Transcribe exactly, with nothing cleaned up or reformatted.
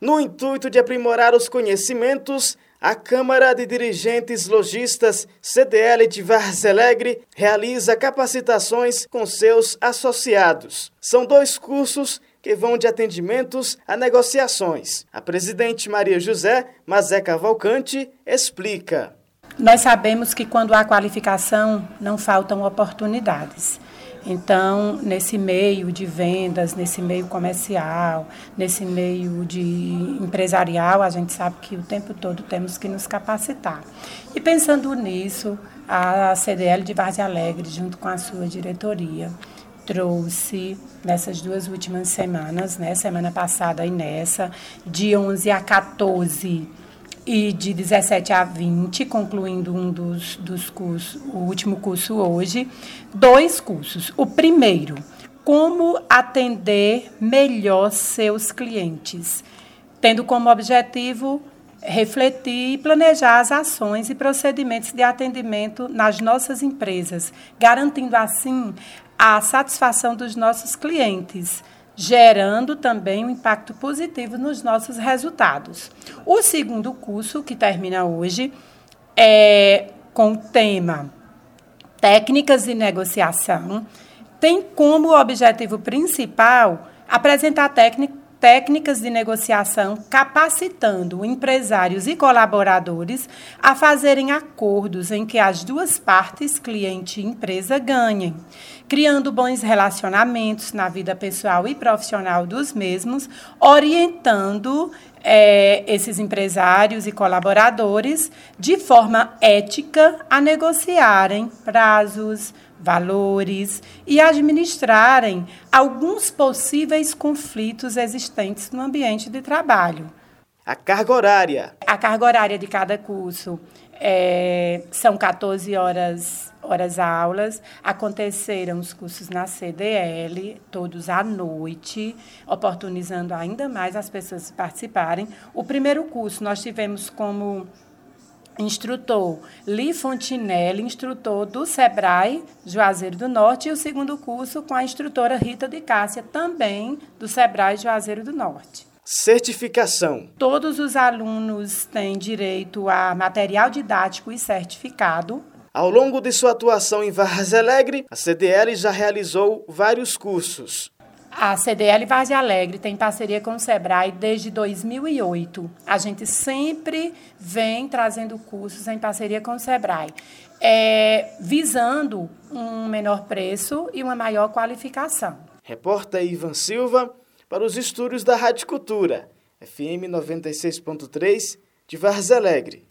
No intuito de aprimorar os conhecimentos, a Câmara de Dirigentes Lojistas C D L de Várzea Alegre realiza capacitações com seus associados. São dois cursos que vão de atendimentos a negociações. A presidente Maria José Mazé Cavalcante explica. Nós sabemos que quando há qualificação, não faltam oportunidades. Então, nesse meio de vendas, nesse meio comercial, nesse meio de empresarial, a gente sabe que o tempo todo temos que nos capacitar. E pensando nisso, a C D L de Várzea Alegre, junto com a sua diretoria, trouxe nessas duas últimas semanas, né, semana passada e nessa, de onze a quatorze e de dezessete a vinte, concluindo um dos, dos cursos, o último curso hoje, dois cursos. O primeiro, como atender melhor seus clientes, tendo como objetivo refletir e planejar as ações e procedimentos de atendimento nas nossas empresas, garantindo assim a satisfação dos nossos clientes, gerando também um impacto positivo nos nossos resultados. O segundo curso, que termina hoje, é com o tema Técnicas de Negociação, tem como objetivo principal apresentar técnicas técnicas de negociação, capacitando empresários e colaboradores a fazerem acordos em que as duas partes, cliente e empresa, ganhem, criando bons relacionamentos na vida pessoal e profissional dos mesmos, orientando é, esses empresários e colaboradores de forma ética a negociarem prazos, valores e administrarem alguns possíveis conflitos existentes no ambiente de trabalho. A carga horária. A carga horária de cada curso é, são quatorze horas, horas aulas. Aconteceram os cursos na C D L, todos à noite, oportunizando ainda mais as pessoas participarem. O primeiro curso nós tivemos como instrutor Li Fontinelli, instrutor do Sebrae Juazeiro do Norte, e o segundo curso com a instrutora Rita de Cássia, também do Sebrae Juazeiro do Norte. Certificação. Todos os alunos têm direito a material didático e certificado. Ao longo de sua atuação em Várzea Alegre, a C D L já realizou vários cursos. A C D L Várzea Alegre tem parceria com o Sebrae desde dois mil e oito. A gente sempre vem trazendo cursos em parceria com o Sebrae, é, visando um menor preço e uma maior qualificação. Repórter Ivan Silva, para os estúdios da Rádio Cultura, F M noventa e seis ponto três de Várzea Alegre.